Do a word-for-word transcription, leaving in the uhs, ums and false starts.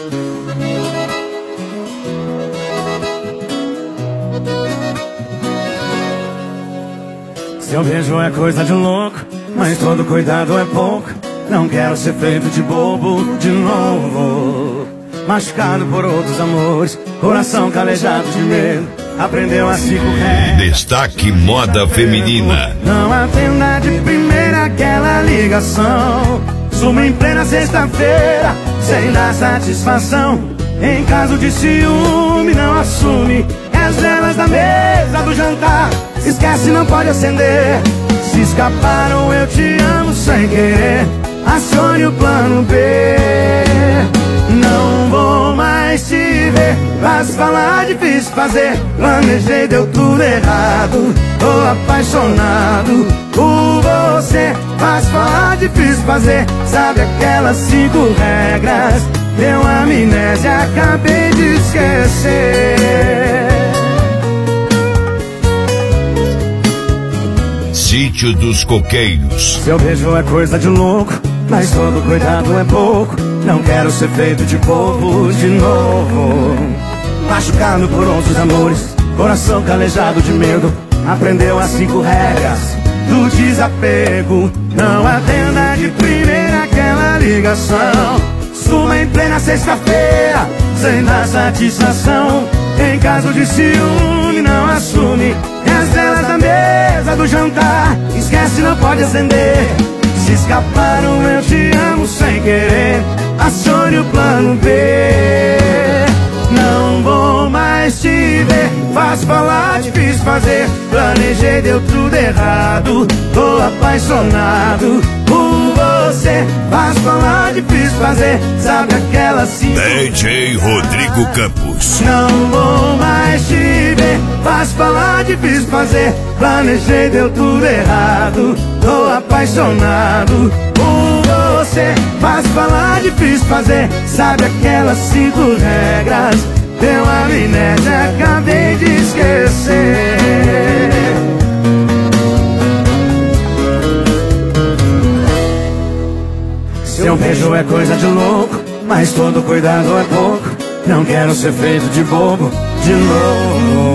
Seu beijo é coisa de louco, mas todo cuidado é pouco. Não quero ser feito de bobo de novo. Machucado por outros amores, coração calejado de medo, aprendeu a se correr. Destaque moda feminina. Não atenda de primeira aquela ligação. Suma em plena sexta-feira, sem dar satisfação. Em caso de ciúme, não assume. As velas da mesa do jantar, esquece, não pode acender. Se escaparam, eu te amo sem querer. Acione o plano B. Não vou mais te ver. Fácil falar, difícil fazer. Planejei, deu tudo errado. Tô apaixonado por você. Fácil falar, difícil fazer. Sabe aquelas cinco regras? Deu amnésia, acabei de esquecer. Sítio dos Coqueiros. Seu beijo é coisa de louco, mas todo cuidado é pouco. Não quero ser feito de bobo de novo. Machucado por outros amores, coração calejado de medo, aprendeu as cinco regras do desapego. Não atenda de primeira aquela ligação. Suma em plena sexta-feira, sem dar satisfação. Em caso de ciúme, não assume. E as velas da mesa do jantar, esquece, não pode acender. Se escaparam, eu te amo sem querer. Acione o plano B. Não vou mais te ver. Fácil falar, difícil fazer. Planejei, deu tudo errado. Tô apaixonado por você. Fácil falar, difícil fazer. Sabe aquela cinco... D J Rodrigo Campos. Não vou mais te ver. Fácil falar, difícil fazer. Planejei, deu tudo errado. Tô apaixonado por você. Fácil falar, difícil fazer. Sabe aquelas cinco regras? Deu amnésia, acabei de esquecer. Seu beijo é coisa de louco, mas todo cuidado é pouco. Não quero ser feito de bobo de novo.